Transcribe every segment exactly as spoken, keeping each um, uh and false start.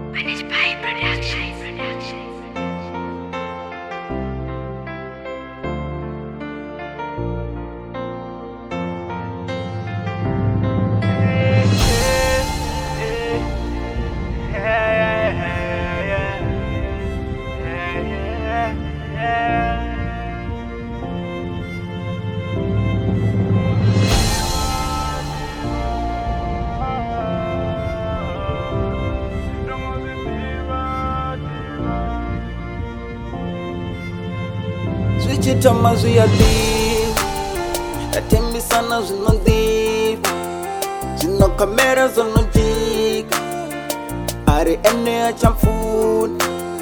Managed by Production. Production. Swichitama zuyadi Yatembi sana zino deep Zino kamera zono jig Ari ene ya chamfuna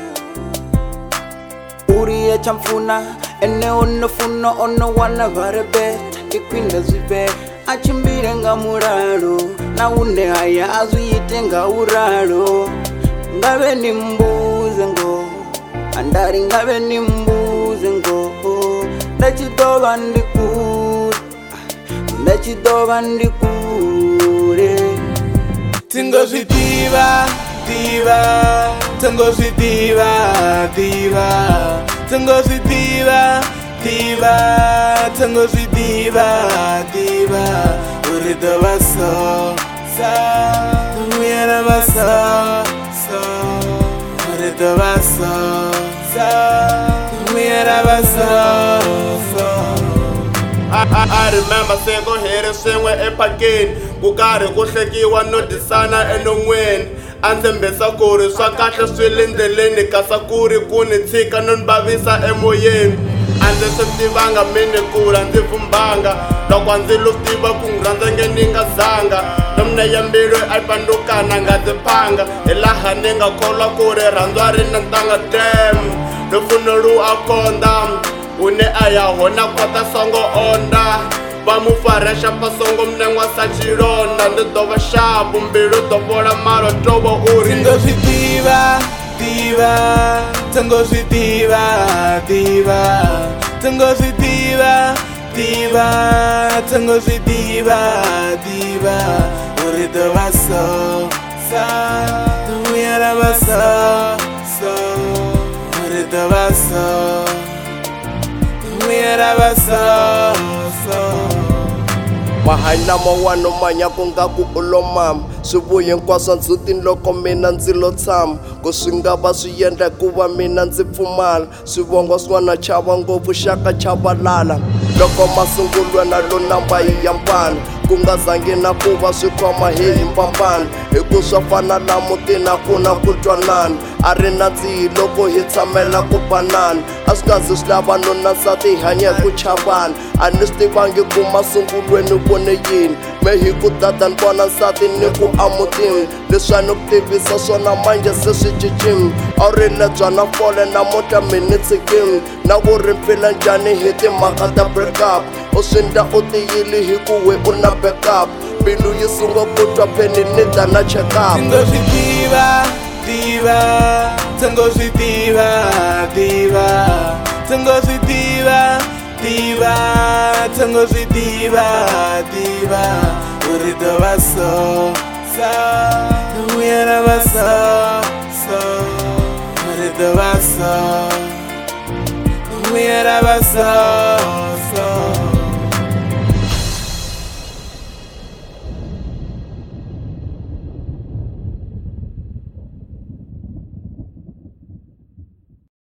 Uri ya chamfuna Ene ono funa ono wana varebe Kikwinda zibe Achimbire nga muraro Na une haya azuyite nga uraro Ngabe ni mbuze ngo Andari ngabe ni mbuze ngo Ndachidoba ndikure Ndachidoba ndikure Tingozi diva, diva Tingozi diva, diva Tingozi diva, diva Tingozi diva, diva Urida baso, sa Uyana baso, so Urida baso, sa Uyana baso, so I, I, I remember saying go ahead and sing with a packet Kukari kuhlekiwa no disana enongweni Anzembesa kuri swakahle swilindzeleni Kasakuri kuni tika nonbavisa emoyeni Anze switivanga mini kula ndzi vumbanga Loko ndzi luftiva kungurandza nge ni nga zanga Nomna ya mbilu alpandukana nga dzipanga Ilaha ni nga kholwa kuri rhandzwa ri na ntanga dem Lufunulu akonda Une aya hona kwata songo onda Vamufaresha pasongo mnengwa sachilonda Ndidova shabu mbilu topola malo tobo uri Tingozi diva, diva Tingozi diva, diva Tingozi diva, diva Tingozi diva, diva Urida baso, sa Uyana baso, so Urida baso Mahina mawano manya kunga ku ulomam Swivuye hinkwaswo ndzutini loko mina ndzi lo tshama Ku swi nga va swi endla ku va mina ndzi pfumala Swivongo swin'wana chava ngopfu xaka chavalala Loko masungulwe na lo namba hi ya mpana Ku nga zangi na ku va swi khoma hi hi mpampana Hi ku swa fana la mutina ku na ku twanana A ri na ndzihi loko hi tshamela ku banana A swi nga zi swi lava nuna nsati hi hanya hi ku chavana A ni swi tivangi ku masungulweni ku ni yini Me hi ku dada ni vona nsati ni ku amutini Leswi a ni ku tivisa swona manje se swi cincini A wu ri lebya na fole namuntlha mi ni tshikini Na ku ri mpfila njhani hi timhaka ta break up U swi ndla u tiyile hi ku we u na backup Mbilu yi sunga ku twa pheni ni da na check up Tingozi diva, diva Tingozi diva, diva Tingozi diva, diva Tingozi diva, diva Urida baso, sa Uyana baso, so Urida baso Uyana baso